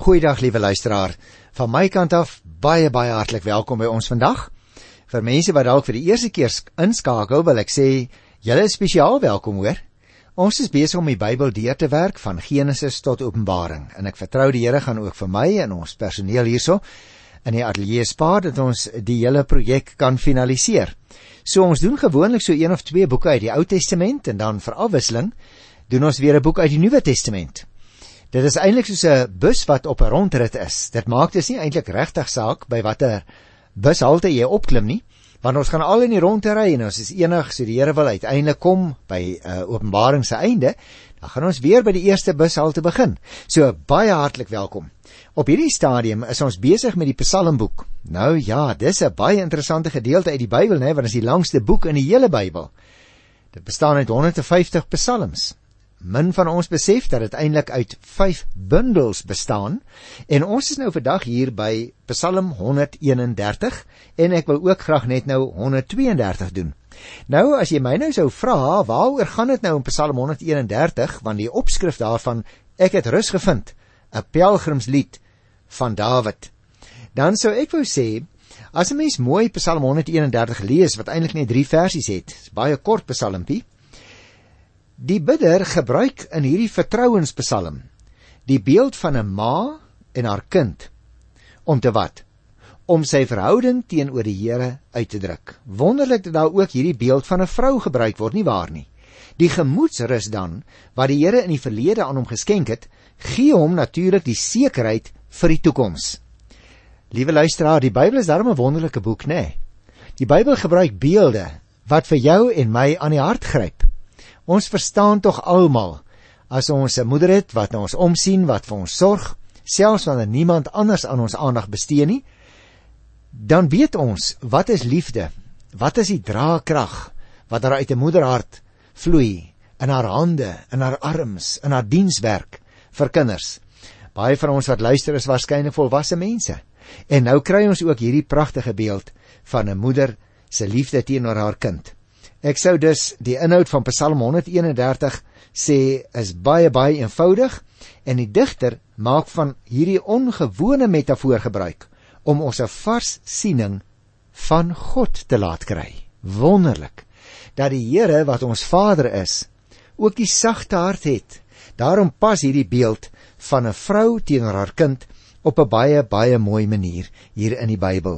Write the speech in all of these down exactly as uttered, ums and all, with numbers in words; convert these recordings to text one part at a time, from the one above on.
Goeiedag liewe luisteraar, van my kant af baie baie hartlik welkom by ons vandag. Vir mense wat dalk vir die eerste keer inskakel, wil ek sê, julle is spesiaal welkom hoor. Ons is besig om die Bybel deur te werk van Genesis tot Openbaring, en ek vertrou die Here gaan ook vir my en ons personeel hierso in die ateljee spaar dat ons die hele projek kan finaliseer. So ons doen gewoonlik so een of twee boeke uit die Ou Testament en dan vir afwisseling doen ons weer 'n boek uit die Nuwe Testament. Dit is eintlik soos 'n bus wat op 'n rondrit is. Dit maak dus nie eintlik regtig saak by watter bushalte jy opklim nie, want ons gaan al in die rondte ry en ons is enig, so die Here wil uiteindelik kom by uh, Openbaring se einde, dan gaan ons weer by die eerste bushalte begin. So baie hartlik welkom. Op hierdie stadium is ons besig met die Psalmboek. Nou ja, dis 'n baie interessante gedeelte uit die Bybel, né, want dit is die langste boek in die hele Bybel. Dit bestaan uit honderd vyftig psalms. Min van ons besef dat dit eintlik uit vyf bundels bestaan, en ons is nou vandag hier by Psalm honderd eenendertig, en ek wil ook graag net nou honderd tweeëndertig doen. Nou, as jy my nou sou vra, waaroor gaan dit nou in Psalm honderd eenendertig, want die opskrif daarvan, ek het rus gevind, 'n pelgrimslied van Dawid, dan sou ek wou sê, as 'n mens mooi Psalm honderd eenendertig lees, wat eintlik net drie versies het, baie kort psalmpie, die bidder gebruik in hierdie vertrouenspsalm die beeld van 'n ma en haar kind, om te wat? Om sy verhouding teenoor die Here uit te druk. Wonderlik dat daar ook hierdie beeld van 'n vrou gebruik word, nie waar nie? Die gemoedsrus dan, wat die Here in die verlede aan hom geskenk het, gee hom natuurlik die sekerheid vir die toekoms. Liewe luisteraar, die Bybel is daarom 'n wonderlike boek, né? Die Bybel gebruik beelde wat vir jou en my aan die hart gryp. Ons verstaan tog almal, as ons 'n moeder het wat na ons omsien, wat vir ons sorg, selfs wanneer niemand anders aan ons aandag bestee nie, dan weet ons, wat is liefde, wat is die draagkrag, wat daar uit 'n moederhart vloei, in haar hande, in haar arms, in haar dienswerk, vir kinders. Baie van ons wat luister is waarskynlik volwasse mense, en nou kry ons ook hierdie pragtige beeld van 'n moeder se liefde teenoor haar kind. Ek sou dus die inhoud van Psalm honderd eenendertig sê is baie baie eenvoudig, en die digter maak van hierdie ongewone metafoor gebruik om ons 'n vars siening van God te laat kry. Wonderlik dat die Here wat ons Vader is, ook die sagte hart het. Daarom pas hierdie beeld van 'n vrou teenoor haar kind op 'n baie baie mooi manier hier in die Bybel.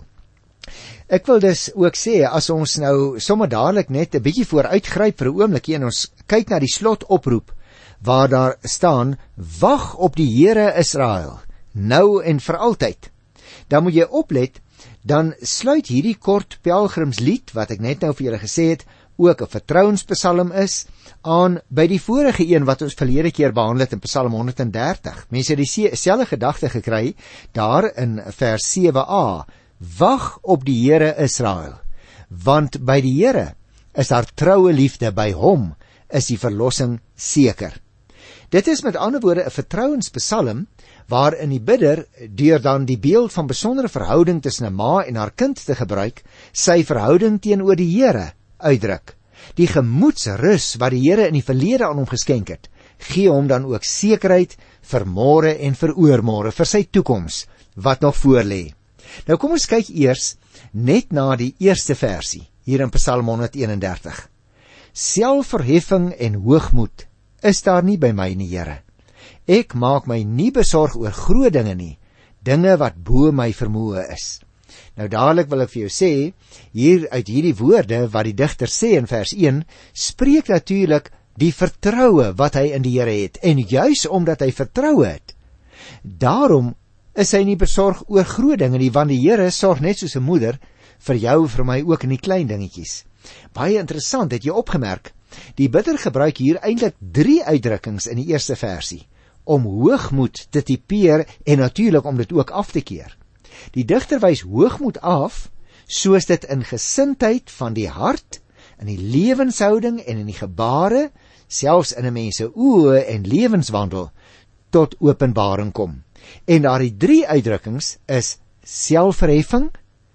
Ek wil dus ook sê, as ons nou sommer dadelik net 'n bietjie vooruitgryp vir 'n oombliekie en ons kyk na die slotoproep waar daar staan, wag op die Here Israel, nou en vir altyd, dan moet jy oplet, dan sluit hierdie kort pelgrimslied, wat ek net nou vir julle gesê het, ook 'n vertrouenspsalm is, aan by die vorige een wat ons verlede keer behandel het in Psalm honderd dertig. Mense het dieselfde gedagte gekry, daar in vers sewe a, wag op die Here Israel, want by die Here is daar troue liefde, by hom is die verlossing seker. Dit is met ander woorde 'n vertrouenspsalm, waarin die bidder, deur dan die beeld van besondere verhouding tussen 'n ma en haar kind te gebruik, sy verhouding teenoor die Here uitdruk. Die gemoedsrus wat die Here in die verlede aan hom geskenk het, gee hom dan ook sekerheid vir môre en vir oormôre, vir sy toekoms wat nog voorlê. Nou kom ons kyk eers net na die eerste versie hier in Psalm honderd eenendertig. Selfverheffing en hoogmoed is daar nie by my nie, Here. Ek maak my nie besorg oor groot dinge nie, dinge wat bo my vermoë is. Nou dadelik wil ek vir jou sê, hier uit hierdie woorde wat die digter sê in vers een, spreek natuurlik die vertroue wat hy in die Here het, en juis omdat hy vertroue het, daarom is hy nie besorg oor groot dinge nie, want die Here sorg net soos 'n moeder vir jou, vir my ook in die klein dingetjies. Baie interessant, het jy opgemerk, die bidder gebruik hier eintlik drie uitdrukkings in die eerste versie, om hoogmoed te tipeer en natuurlik om dit ook af te keer. Die digter wys hoogmoed af, soos dit in gesindheid van die hart, in die lewenshouding en in die gebare, selfs in 'n mens se oë en lewenswandel, tot openbaring kom. En daardie drie uitdrukkings is selfverheffing,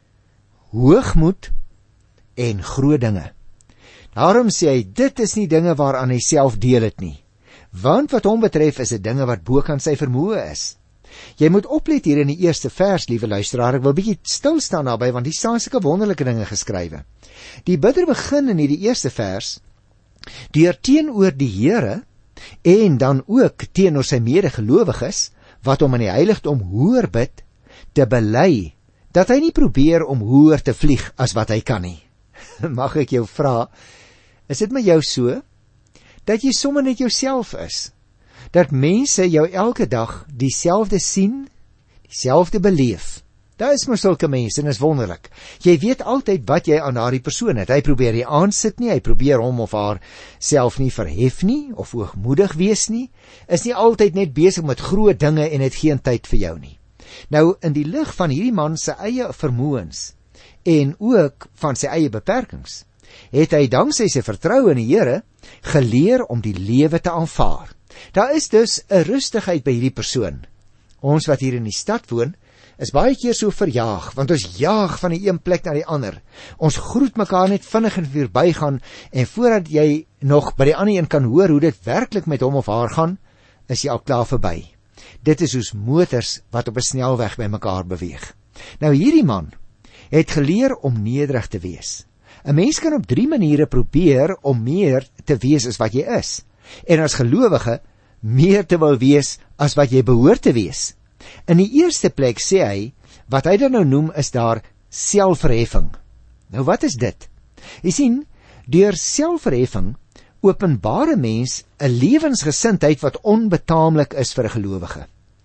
hoogmoed en groot dinge. Daarom sê hy, dit is nie dinge waaraan hy self deel het nie, want wat hom betref is dit dinge wat bokant sy vermoë is. Jy moet oplet hier in die eerste vers, liewe luisteraar, ek wil bietjie stil staan naby, want hier staan sulke wonderlike dinge geskrywe. Die bidder begin in hierdie eerste vers, deur teenoor die Here, en dan ook teenoor sy medegelowiges, wat hom in die heiligdom hoor bid, te bely, dat hy nie probeer om hoër te vlieg as wat hy kan nie. Mag ek jou vra, is dit met jou so, dat jy sommer net jouself is, dat mense jou elke dag dieselfde sien, dieselfde beleef? Daar is maar sulke mense, en is wonderlik. Jy weet altyd wat jy aan daardie persoon het. Hy probeer nie aansit nie, hy probeer hom of haar self nie verhef nie, of hoogmoedig wees nie, is nie altyd net besig met groot dinge en het geen tyd vir jou nie. Nou, in die lig van hierdie man se eie vermoëns, en ook van sy eie beperkings, het hy danksy sy vertroue in die Here geleer om die lewe te aanvaar. Daar is dus 'n rustigheid by hierdie persoon. Ons wat hier in die stad woon, is baie keer so verjaag, want ons jaag van die een plek na die ander. Ons groet mekaar net vinnig en verbygaan, en voordat jy nog by die ander een kan hoor hoe dit werklik met hom of haar gaan, is jy al klaar verby. Dit is soos motors wat op 'n snelweg by mekaar beweeg. Nou hierdie man het geleer om nederig te wees. 'n Mens kan op drie maniere probeer om meer te wees as wat jy is, en as gelowige meer te wil wees as wat jy behoort te wees. In die eerste plek sê hy, wat hy dan nou noem is daar selfverheffing. Nou wat is dit? Jy sien, deur selfverheffing openbare mens 'n lewensgesindheid wat onbetaamlik is vir 'n gelowige.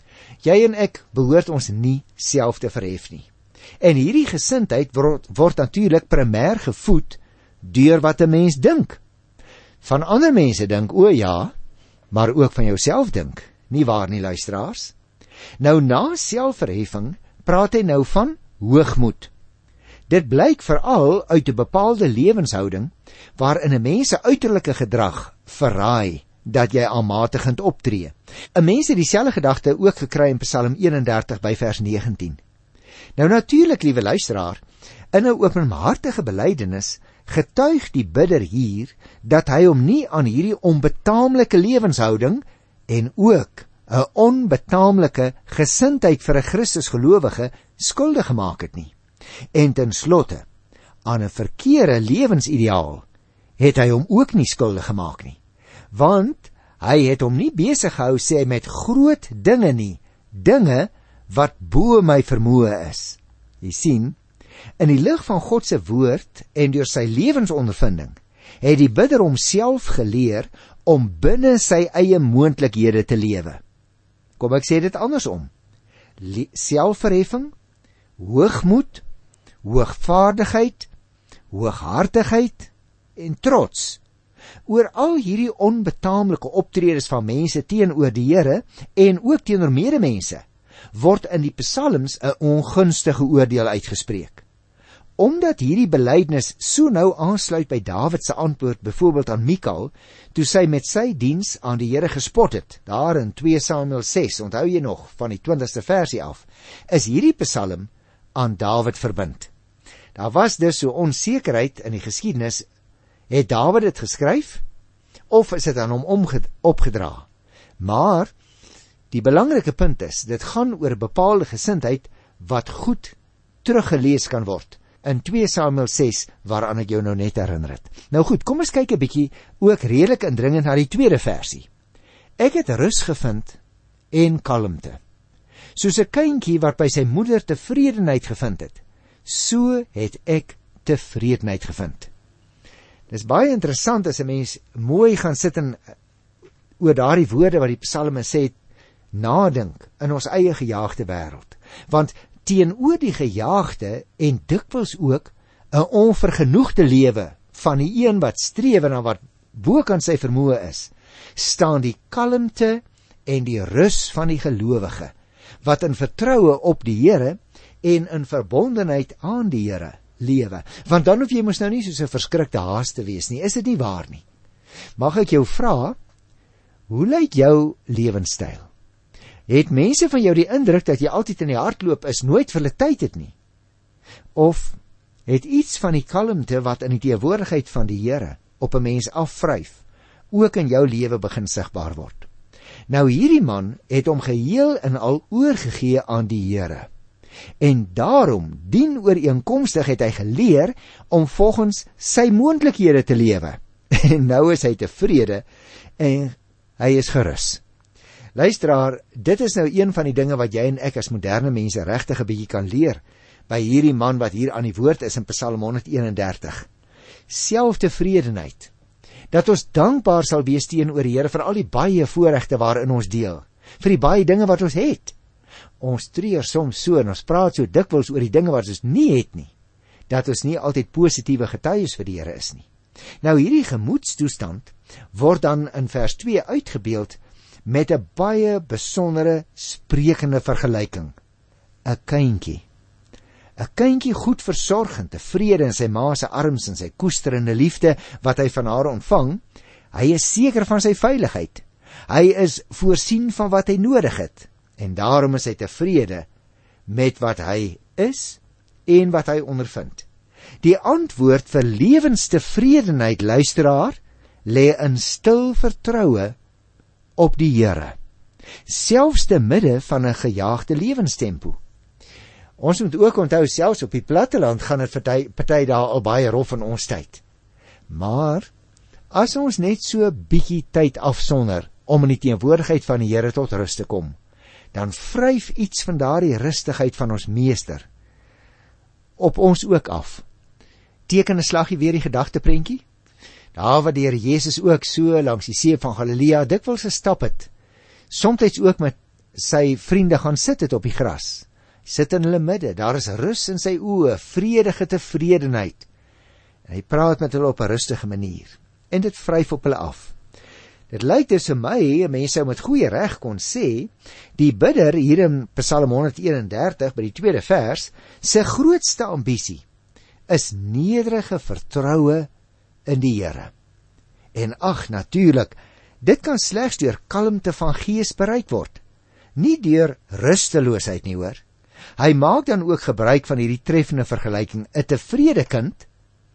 Jy en ek behoort ons nie self te verhef nie. En hierdie gesindheid word, word natuurlik primêr gevoed deur wat 'n mens dink. Van ander mense dink, o ja, maar ook van jouself dink. Nie waar nie, luisteraars? Nou na selfverheffing praat hy nou van hoogmoed. Dit blyk veral uit 'n bepaalde lewenshouding waarin 'n mens se uiterlike gedrag verraai dat jy aanmatigend optree. 'n Mens het dieselfde gedagte ook gekry in Psalm eenendertig by vers negentien. Nou natuurlik, liewe luisteraar, in 'n openhartige belydenis getuig die bidder hier dat hy hom nie aan hierdie onbetaamlike lewenshouding en ook 'n onbetaamlike gesindheid vir 'n Christusgelowige skuldig gemaak het nie. En ten slotte, aan 'n verkeerde lewensideaal het hy hom ook nie skuldig gemaak nie. Want hy het hom nie besig gehou, sê hy, met groot dinge nie, dinge wat bo my vermoë is. Jy sien, in die lig van God se woord en deur sy lewensondervinding, het die bidder homself geleer om binne sy eie moontlikhede te lewe. Kom ek sê dit andersom. Le- selfverheffing, hoogmoed, hoogvaardigheid, hooghartigheid en trots oor al hierdie onbetaamlike optredes van mense teenoor die Here en ook teenoor medemense word in die psalms 'n ongunstige oordeel uitgespreek. Omdat hierdie belydenis so nou aansluit by Dawid se antwoord byvoorbeeld aan Mikal, toe sy met sy diens aan die Here gespot het, daar in twee Samuel ses, onthou jy nog, van die twintigste versie af, is hierdie psalm aan Dawid verbind. Daar was dus so onsekerheid in die geskiedenis, het Dawid dit geskryf, of is dit aan hom omge- opgedra? Maar, die belangrike punt is, dit gaan oor 'n bepaalde gesindheid wat goed teruggelees kan word in twee Samuel ses, waaraan ek jou nou net herinner het. Nou goed, kom ons kyk 'n bietjie ook redelik indringend na die tweede versie. Ek het rus gevind en kalmte. Soos 'n kindjie wat by sy moeder tevredenheid gevind het, so het ek tevredenheid gevind. Dis baie interessant as 'n mens mooi gaan sit en oor daardie woorde wat die psalmis sê, nadink in ons eie gejaagde wêreld. Want teenoor die gejaagde en dikwels ook 'n onvergenoegde lewe van die een wat streef na wat bokant sy vermoë is, staan die kalmte en die rus van die gelowige, wat in vertroue op die Here en in verbondenheid aan die Here lewe. Want dan hoef jy mos nou nie soos 'n verskrikte haas te wees nie, is dit nie waar nie? Mag ek jou vra, hoe lyk jou lewenstyl? Het mense van jou die indruk dat jy altyd in die hardloop is, nooit vir hulle tyd het nie? Of het iets van die kalmte wat in die teenwoordigheid van die Here op 'n mens afvryf, ook in jou lewe begin sigbaar word? Nou hierdie man het hom geheel en al oorgegee aan die Here. En daarom, dien ooreenkomstig het hy geleer om volgens sy moontlikhede te lewe. En nou is hy tevrede en hy is gerus. Luisteraar, dit is nou een van die dinge wat jy en ek as moderne mense regtig 'n bietjie kan leer by hierdie man wat hier aan die woord is in Psalm honderd een en dertig. Selftevredenheid. Dat ons dankbaar sal wees teenoor die Here vir al die baie voorregte waarin ons deel, vir die baie dinge wat ons het. Ons treur soms so en ons praat so dikwels oor die dinge wat ons nie het nie, dat ons nie altyd positiewe getuies vir die Here is nie. Nou hierdie gemoedstoestand word dan in vers twee uitgebeeld met 'n baie besondere sprekende vergelyking. 'n Kindjie. 'n Kindjie goed versorgend, tevrede in sy ma se arms en sy koesterende liefde wat hy van haar ontvang. Hy is seker van sy veiligheid. Hy is voorsien van wat hy nodig het en daarom is hy tevrede met wat hy is en wat hy ondervind. Die antwoord vir lewenstevredenheid, luisteraar, lê in stil vertroue op die Here, selfs te midde van 'n gejaagde lewenstempo. Ons moet ook onthou, selfs op die platteland gaan dit party, party daar al baie rof in ons tyd. Maar as ons net so bietjie tyd afsonder om in die teenwoordigheid van die Here tot rus te kom, dan vryf iets van daardie rustigheid van ons meester op ons ook af. Teken 'n slaggie weer die gedagteprentjie? Daar waar die Here Jesus ook so langs die see van Galilea dikwels gestap het, soms ook met sy vriende gaan sit het op die gras. Sit in hulle midde, daar is rus in sy oë, vredige tevredenheid. En hy praat met hulle op 'n rustige manier. En dit vryf op hulle af. Dit lyk dus vir my, mense sou met goeie reg kon sê, die bidder hier in Psalm honderd een en dertig by die tweede vers, sy grootste ambisie is nederige vertroue in die Here. En ag, natuurlik, dit kan slegs deur kalmte van gees bereik word, nie deur rusteloosheid nie, hoor. Hy maak dan ook gebruik van hierdie treffende vergelyking, 'n tevrede kind,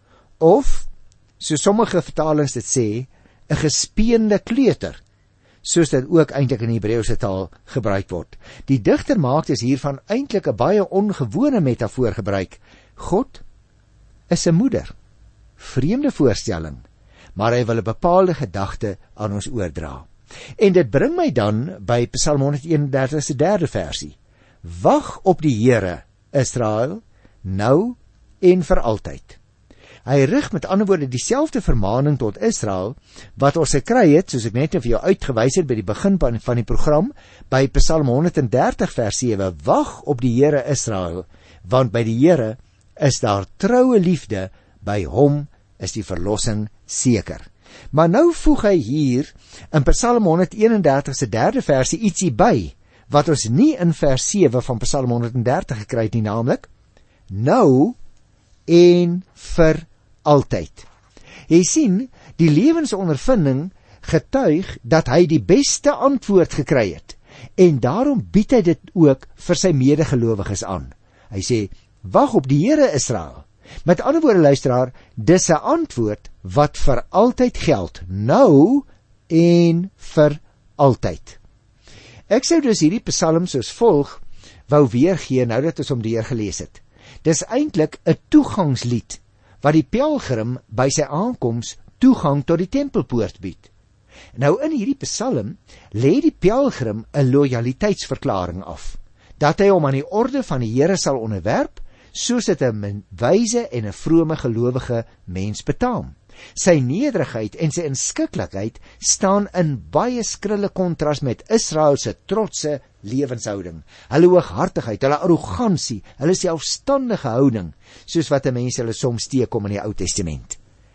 of, so sommige vertalings dit sê, 'n gespeende kleuter, soos dit ook eintlik in die Hebreëse taal gebruik word. Die digter maak dus hiervan eintlik 'n baie ongewone metafoor gebruik. God is 'n moeder. Vreemde voorstelling, maar hy wil 'n bepaalde gedagte aan ons oordra. En dit bring my dan by Psalm honderd een en dertig se derde versie. Wag op die Here, Israel, nou en vir altyd. Hy rig met ander woorde dieselfde vermaning tot Israel wat ons gekry het, soos ek net vir jou uitgewys het by die begin van die program, by Psalm honderd en dertig vers sewe. Wag op die Here, Israel, want by die Here is daar troue liefde, by hom is die verlossing seker. Maar nou voeg hy hier in Psalm honderd een en dertig se derde versie ietsie by, wat ons nie in vers sewe van Psalm honderd en dertig gekry het nie, naamlik nou en vir altyd. Jy sien, die lewensondervinding getuig dat hy die beste antwoord gekry het, en daarom bied hy dit ook vir sy medegelowiges aan. Hy sê, wag op die Here, Israel. Met ander woorde, luisteraar, dis 'n antwoord wat vir altyd geld, nou en vir altyd. Ek sou dus hierdie psalm soos volg wou weergee nou dat ons hom deur gelees het. Dis eintlik 'n toegangslied wat die pelgrim by sy aankoms toegang tot die tempelpoort bied. Nou in hierdie psalm lê die pelgrim 'n lojaliteitsverklaring af, dat hy hom aan die orde van die Here sal onderwerp, soos dit 'n wyse en 'n vrome gelowige mens betaam. Sy nederigheid en sy inskikkelikheid staan in baie skrille kontras met Israel se trotse lewenshouding, hulle hooghartigheid, hulle arrogansie, hulle selfstandige houding, soos wat 'n mens hulle soms teekom in die Ou Testament.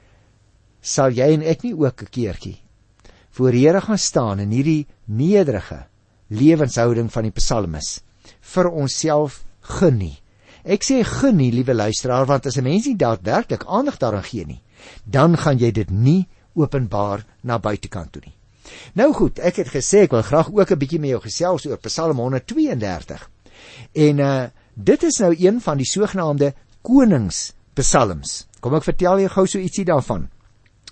Sal jy en ek nie ook 'n keertjie voor die Here gaan staan in hierdie nederige lewenshouding van die psalmis vir onsself gun nie? Ek sê gun nie, liewe luisteraar, want as 'n mens nie daadwerklik aandag daaraan gee nie, dan gaan jy dit nie openbaar na buitekant toe nie. Nou goed, ek het gesê ek wil graag ook 'n bietjie met jou gesels oor Psalm honderd twee en dertig. En uh, dit is nou een van die sogenaamde koningspsalms. Kom ek vertel jou gou so ietsie daarvan.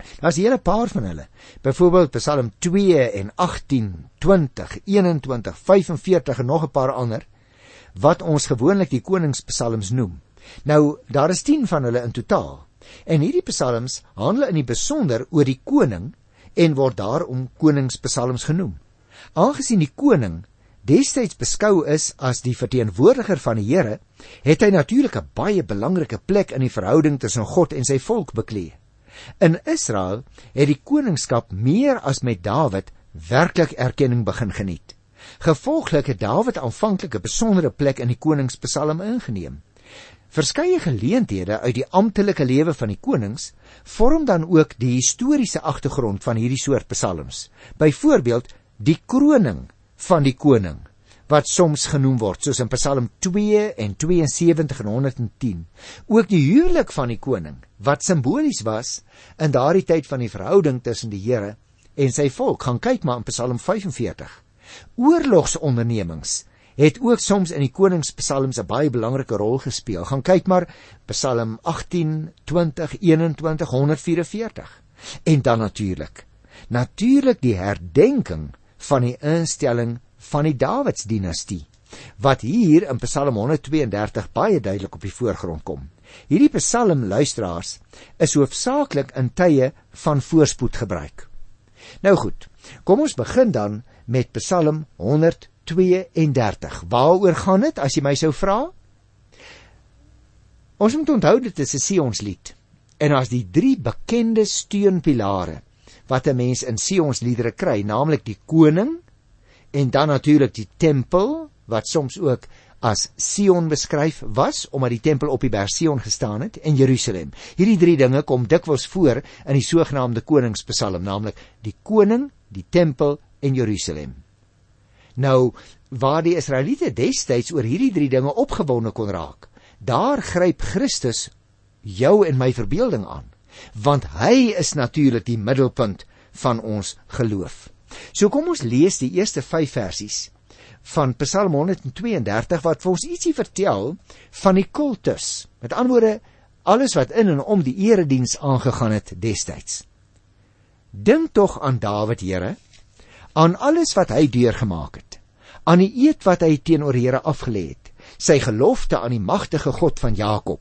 Daar's 'n hele paar van hulle. Byvoorbeeld Psalm twee en agttien, twintig, eenentwintig, vyf en veertig en nog 'n paar ander wat ons gewoonlik die koningspsalms noem. Nou, daar is tien van hulle in totaal. En hierdie psalms handel in die besonder oor die koning en word daarom koningspsalms genoem. Aangesien die koning destyds beskou is as die verteenwoordiger van die Here, het hy natuurlik 'n baie belangrike plek in die verhouding tussen God en sy volk beklee. In Israel het die koningskap meer as met Dawid werklik erkenning begin geniet. Gevolglik het Dawid aanvanklik 'n besondere plek in die koningspsalm ingeneem. Verskeie geleenthede uit die amptelike lewe van die konings vorm dan ook die historiese agtergrond van hierdie soort psalms. Byvoorbeeld die kroning van die koning, wat soms genoem word, soos in Psalm twee en tweeënsewentig en honderdtien. Ook die huwelik van die koning, wat simbolies was in daardie tyd van die verhouding tussen die Here en sy volk. Gaan kyk maar in Psalm vyf en veertig. Oorlogsondernemings het ook soms in die koningspsalms 'n baie belangrike rol gespeel. Gaan kyk maar Psalm agttien, twintig, eenentwintig, honderdvyf. En dan natuurlik, natuurlik die herdenking van die instelling van die Dawidsdinastie, wat hier in Psalm honderdtweeëndertig baie duidelik op die voorgrond kom. Hierdie psalm, luisteraars, is hoofsaaklik in tye van voorspoed gebruik. Nou goed, kom ons begin dan met Psalm honderdtweeëndertig. Waaroor gaan dit, as jy my sou vra? Ons moet onthou, dit is 'n Sionslied, en as die drie bekende steunpilare wat 'n mens in Sionsliedere kry, naamlik die koning, en dan natuurlik die tempel, wat soms ook as Sion beskryf was, omdat die tempel op die berg Sion gestaan het, en Jerusalem. Hierdie drie dinge kom dikwels voor in die sogenaamde koningspsalm, naamlik die koning, die tempel en Jerusalem. Nou, waar die Israeliete destyds oor hierdie drie dinge opgewonde kon raak, daar gryp Christus jou en my verbeelding aan, want hy is natuurlik die middelpunt van ons geloof. So kom ons lees die eerste vyf versies van Psalm honderdtweeëndertig, wat vir ons ietsie vertel van die kultus. Met ander woorde, alles wat in en om die erediens aangegaan het destyds. Dink tog aan Dawid, Here, aan alles wat hy deurgemaak het, aan die eed wat hy teenoor Here afgelê het, sy gelofte aan die magtige God van Jakob.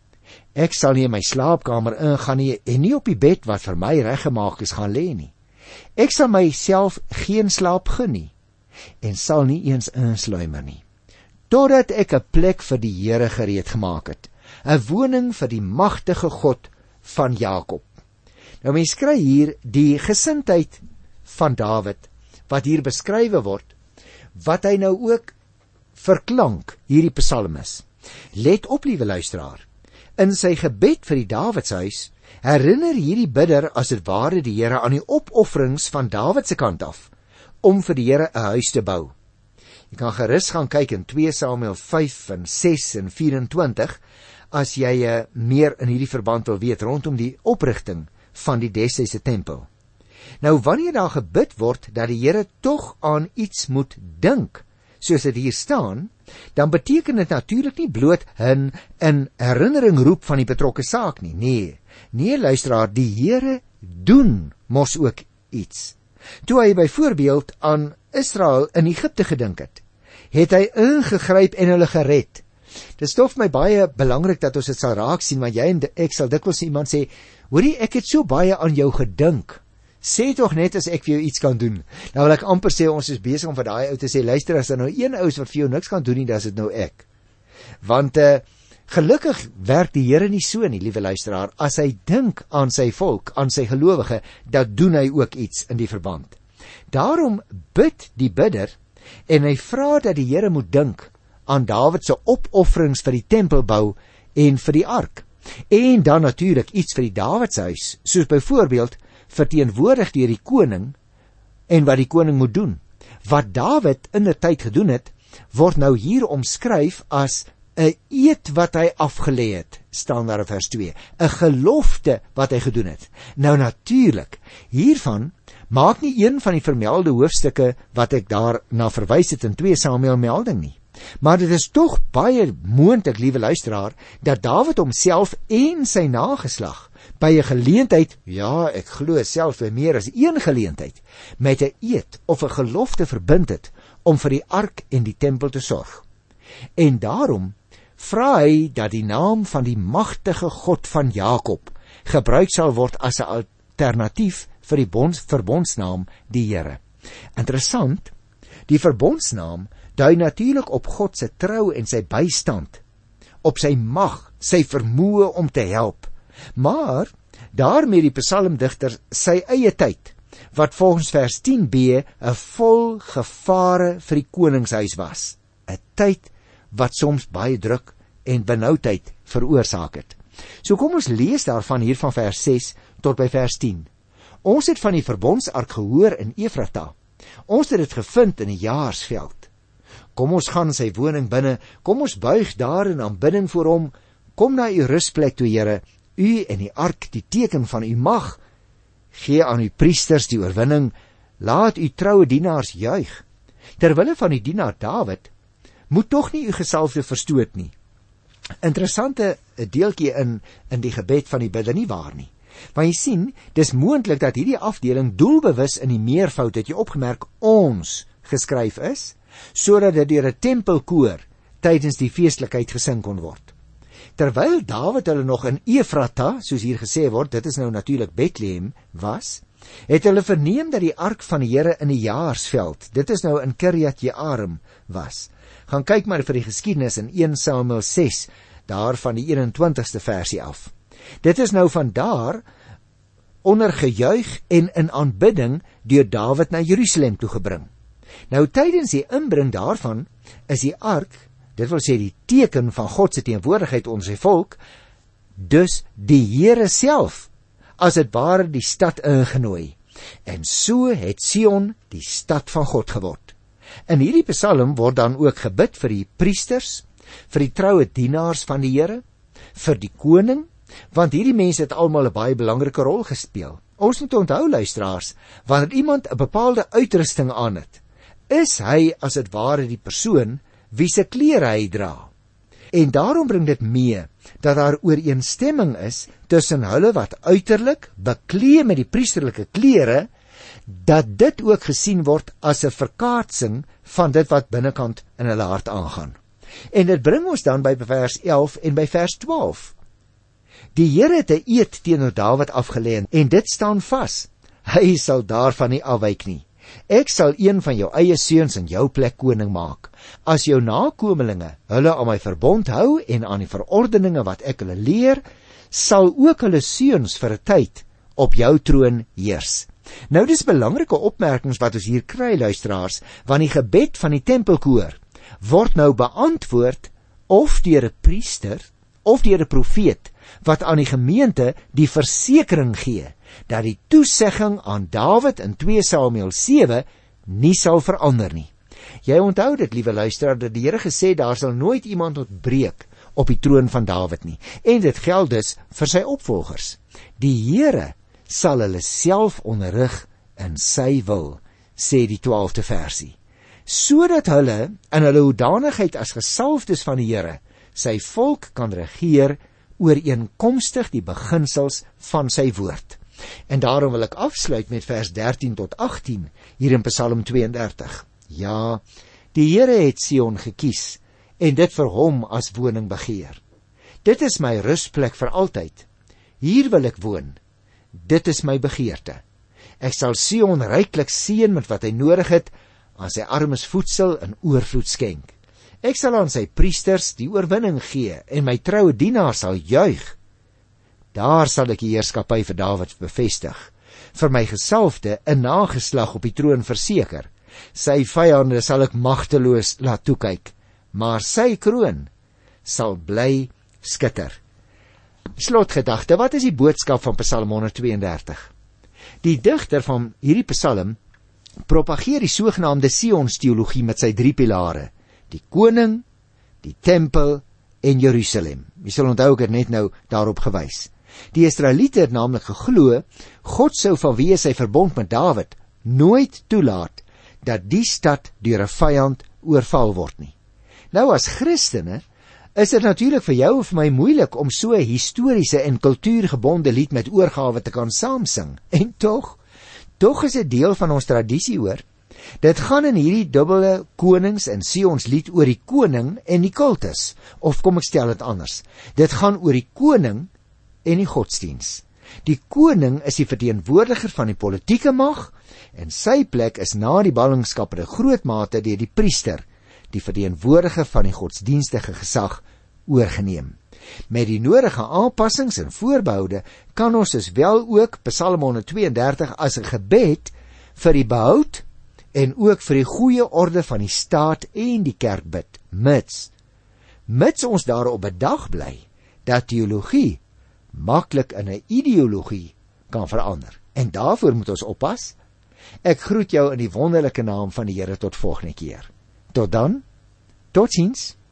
Ek sal nie in my slaapkamer ingaan nie, en nie op die bed wat vir my reggemaak is gaan lê nie. Ek sal myself geen slaap gun nie, en sal nie eens insluimer nie, totdat ek 'n plek vir die Here gereed gemaak het, 'n woning vir die magtige God van Jakob. Nou mens kry hier die gesindheid van Dawid, wat hier beskrywe word, wat hy nou ook verklank, hierdie psalmis. Let op, liewe luisteraar, in sy gebed vir die Dawidshuis, herinner hierdie bidder as dit ware die Here aan die opofferings van Dawid se kant af, om vir die Here 'n huis te bou. Jy kan gerus gaan kyk in twee Samuel vyf en ses en vyf-en-twintig, as jy uh, meer in hierdie verband wil weet, rondom die oprigting van die destydse tempel. Nou, wanneer daar gebid word, dat die Here tog aan iets moet dink, soos dit hier staan, dan beteken dit natuurlik nie bloot 'n in herinnering roep van die betrokke saak nie. Nee, nee luisteraar, die Here doen mos ook iets. Toe hy byvoorbeeld aan Israel in Egipte gedink het, het hy ingegryp en hulle gered. Dit is toch my baie belangrik dat ons dit sal raak sien, want jy en ek sal dikwels iemand sê, hoorie, ek het so baie aan jou gedink. Sê toch net as ek vir jou iets kan doen. Nou wil ek amper sê, ons is besig om vir daai ou te sê, luister, as daar nou een ou is wat vir jou niks kan doen nie, dan is dit nou ek. Want uh, gelukkig werk die Here nie so nie, liewe luisteraar. As hy dink aan sy volk, aan sy gelowige, dan doen hy ook iets in die verband. Daarom bid die bidder, en hy vra dat die Here moet dink aan Dawid se opofferings vir die tempelbou en vir die ark. En dan natuurlik iets vir die Dawidshuis, soos byvoorbeeld verteenwoordig deur die koning en wat die koning moet doen. Wat Dawid in die tyd gedoen het, word nou hier omskryf as 'n eed wat hy afgelê het, staan daar in vers twee, 'n gelofte wat hy gedoen het. Nou natuurlik, hiervan maak nie een van die vermelde hoofstukke wat ek daar na verwys het in twee Samuel melding nie. Maar dit is tog baie moontlik, liewe luisteraar, dat Dawid homself en sy nageslag by 'n geleentheid, ja, ek glo self by meer as een geleentheid, met 'n eed of 'n gelofte verbind het om vir die ark en die tempel te sorg. En daarom vra hy dat die naam van die magtige God van Jakob gebruik sal word as 'n alternatief vir die bonds, verbondsnaam die Here. Interessant, die verbondsnaam dui natuurlik op God se trou en sy bystand, op sy mag, sy vermoë om te help, maar daarmee die psalmdigter sy eie tyd, wat volgens vers tien b 'n vol gevare vir die koningshuis was, 'n tyd wat soms baie druk en benoudheid veroorsaak het. So kom ons lees daarvan hier van vers ses tot by vers tien. Ons het van die verbondsark gehoor in Efrata. Ons het dit gevind in die Jaarsveld. Kom ons gaan sy woning binne, kom ons buig daar in aanbidding voor hom, kom na u rusplek toe, Here, u en die ark, die teken van u mag. Gee aan u priesters die oorwinning, laat u troue dienaars juig. Terwille van die dienaar Dawid, moet tog nie u gesalfde verstoot nie. Interessante deeltjie in, in die gebed van die bidder, nie waar nie. Want jy sien, dis moontlik dat hierdie afdeling doelbewus in die meervoud, het jy opgemerk, ons geskryf is, sodat dit deur 'n tempelkoor tydens die feestelikheid gesing kon word. Terwyl Dawid hulle nog in Efrata, soos hier gesê word, dit is nou natuurlik Bethlehem, was, het hulle verneem dat die ark van die Here in die Jaarsveld, dit is nou in Kirjat Jearim, was. Gaan kyk maar vir die geskiedenis in een Samuel ses, daar van die eenentwintigste versie af. Dit is nou van daar onder gejuig en in aanbidding deur Dawid na Jerusalem toe gebring. Nou tydens die inbring daarvan is die ark, dit wil sê die teken van God se teenwoordigheid onder sy volk, dus die Here self, as dit ware die stad ingenooi. En so het Sion die stad van God geword. In hierdie psalm word dan ook gebid vir die priesters, vir die troue dienaars van die Here, vir die koning, want hierdie mense het almal 'n baie belangrike rol gespeel. Ons moet onthou, luisteraars, wanneer iemand 'n bepaalde uitrusting aan het, is hy as dit ware die persoon wie se klere hy dra. En daarom bring dit mee dat daar ooreenstemming is tussen hulle wat uiterlik beklee met die priesterlike klere, dat dit ook gesien word as 'n verkaatsing van dit wat binnekant in hulle hart aangaan. En dit bring ons dan by vers elf en by vers twaalf. Die Here het 'n eed teenoor Dawid afgelê en dit staan vas. Hy sal daarvan nie afwyk nie. Ek sal een van jou eie seuns in jou plek koning maak. As jou nakomelinge hulle aan my verbond hou en aan die verordeninge wat ek hulle leer, sal ook hulle seuns vir 'n tyd op jou troon heers. Nou dis belangrike opmerkings wat ons hier kry, luisteraars, want die gebed van die tempelkoor word nou beantwoord of deur 'n priester of deur 'n profeet wat aan die gemeente die versekering gee dat die toesegging aan Dawid in twee Samuel sewe nie sal verander nie. Jy onthou dit, liewe luisteraar, dat die Here gesê daar sal nooit iemand ontbreek op die troon van Dawid nie. En dit geld dus vir sy opvolgers. Die Here sal hulle self onderrig in sy wil, sê die twaalfde versie, sodat hulle in hulle hoedanigheid as gesalfdes van die Here sy volk kan regeer ooreenkomstig die beginsels van sy woord. En daarom wil ek afsluit met vers dertien tot agtien hier in Psalm twee en dertig. Ja, die Here het Sion gekies en dit vir hom as woning begeer. Dit is my rusplek vir altyd. Hier wil ek woon. Dit is my begeerte. Ek sal Sion ryklik seën met wat hy nodig het, aan sy armes voedsel in oorvloed skenk. Ek sal aan sy priesters die oorwinning gee en my troue dienaars sal juig. Daar sal ek die heerskappy vir Dawid bevestig, vir my gesalfde 'n nageslag op die troon verseker. Sy vyande sal ek magteloos laat toekyk, maar sy kroon sal bly skitter. Slotgedagte, wat is die boodskap van Psalm honderdtweeëndertig? Die digter van hierdie psalm propageer die sogenaamde Sionsteologie met sy drie pilare: die koning, die tempel en Jerusalem. Jy sal onthou ek het net nou daarop gewys. Die Israeliete het naamlik geglo, God sou vanweë sy verbond met Dawid nooit toelaat dat die stad deur 'n vyand oorval word nie. Nou as Christene is dit natuurlik vir jou of vir my moeilik om so 'n historiese en kultuurgebonde lied met oorgawe te kan saamsing. En tog, tog is dit deel van ons tradisie, hoor. Dit gaan in hierdie dubbele konings en Sions lied oor die koning en die kultus, of kom ek stel dit anders. Dit gaan oor die koning en die godsdiens. Die koning is die verteenwoordiger van die politieke mag en sy plek is na die ballingskap in 'n groot mate deur die priester, die verteenwoordiger van die godsdienstige gesag, oorgeneem. Met die nodige aanpassings en voorbehoude kan ons dus wel ook Psalm honderdtweeëndertig as 'n gebed vir die behoud en ook vir die goeie orde van die staat en die kerk bid, mits, mits ons daarop bedag bly dat teologie maklik in 'n ideologie kan verander. En daarvoor moet ons oppas. Ek groet jou in die wonderlike naam van die Here tot volgende keer. Tot dan, totsiens.